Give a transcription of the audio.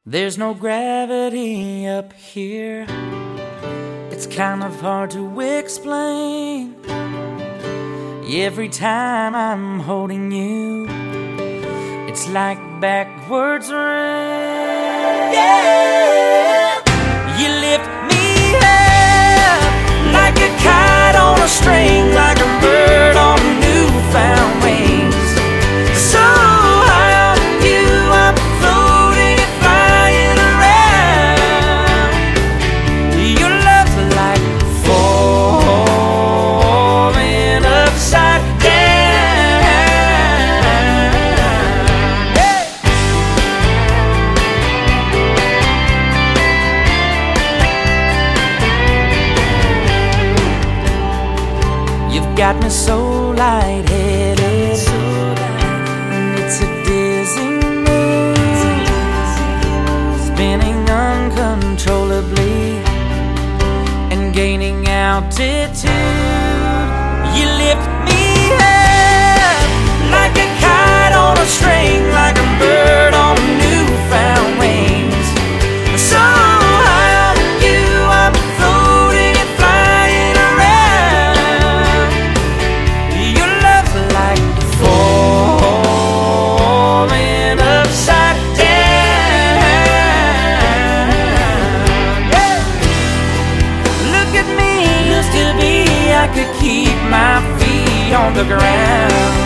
There's no gravity up here. It's kind of hard to explain. Every time I'm holding you, it's like backwards rain. Yeah. You lift me up like a kite on a string, like a bird on newfound wings. So high on you, I'm floating and flying around. Your love's like falling upside down. Hey! You've got me so lightheaded, and it's a dizzy mood, spinning uncontrollably and gaining altitude. You lift me up like a kite on a string, like a bird on newfound wings. So high on you, I'm floating and flying around. Your love's like falling upside down. Yeah. Look at me, used to be I could keep my feet on the ground.